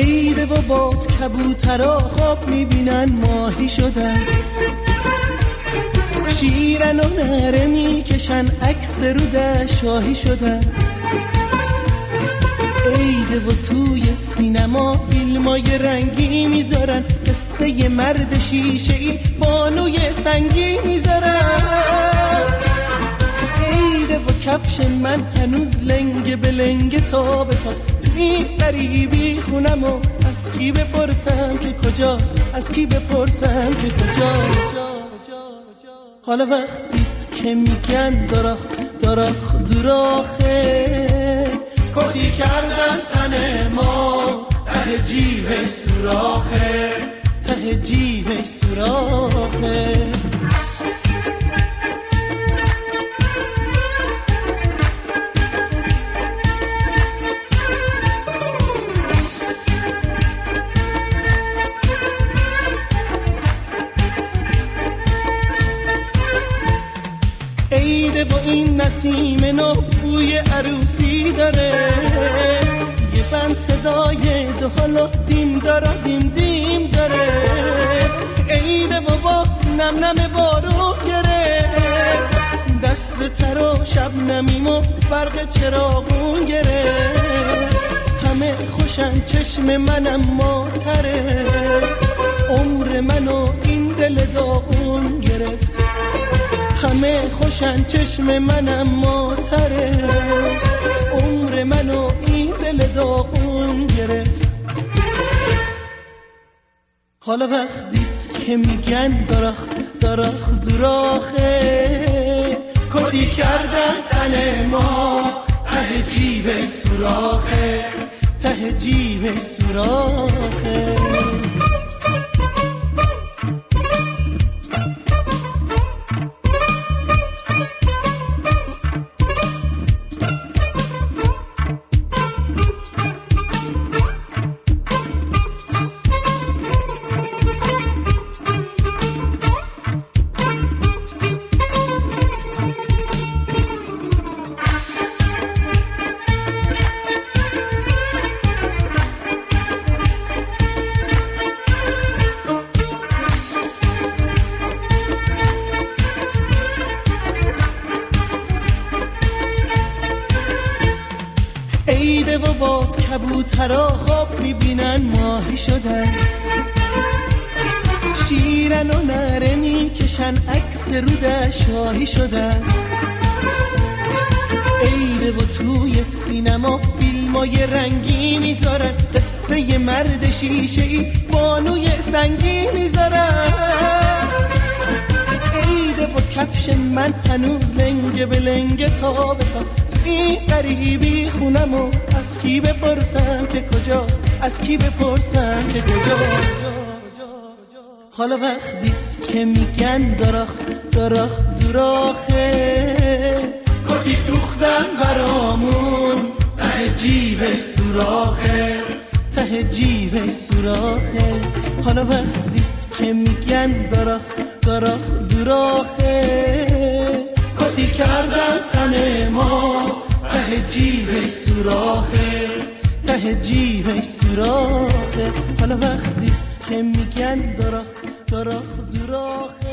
عیده و باز کبوترها خواب میبینن ماهی شدن، شیرن و نره میکشن عکس رو شاهی شدن. عیده و توی سینما فیلمای رنگی میذارن، قصه ی مرد شیشه ای بانوی سنگی میذارن. عیده و کفش من هنوز لنگ به لنگ تا به تاست، تو این غریبی خونم و از کی بپرسم که کجاست، از کی بپرسم که کجاست. حالا وقتیست که میگن دراخ دوراخه، کتی کردن تن ما ته جیبش سوراخه، ته جیبش سوراخه. عیده با این نسیم نو بوی عروسی داره، یه بند صدای دو حالا دیم داره دیم دیم داره. عیده و باز نم نم بارو گرفت، دست تر و شب نمیم و برق چراغون گرفت. همه خوشن چشم منم ماتره، عمر منو این دل داغون گرفت. همه خوشن چشم منم ماتره، عمر منو این دل داغون گرفت. حالا وقتیست که میگن دراخ دوراخه، کتی کردن تن ما ته جیبش سوراخه، ته جیبش سوراخه. عیده و باز کبوترها خواب میبینن ماهی شدن، شیرن و نره میکشن عکس رو شاهی شدن. عیده و توی سینما فیلمای رنگی میذارن، قصه ی مرد شیشه ای بانوی سنگی میذارن. عیده و کفش من هنوز لنگ به لنگ تا به تاست، این غریبی خونم و از کی بپرسم که کجاست، از کی بپرسم که کجاست. حالا وقتیست که میگن دراخ دوراخه، کتی دوختن برامون ته جیبش سوراخه، ته جیبش سوراخه. حالا وقتیست که میگن دراخ دوراخه، کتی کردن تن ما ته جیبش سوراخه، ته جیبش سوراخه. حالا وقتیست که میگن دراخ دوراخه.